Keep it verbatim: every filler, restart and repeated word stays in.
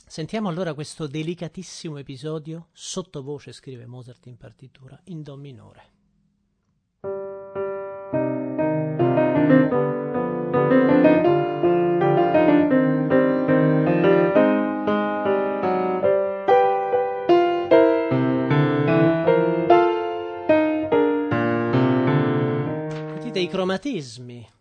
Sentiamo allora questo delicatissimo episodio, sottovoce scrive Mozart in partitura, in do minore. Vedete i cromatismi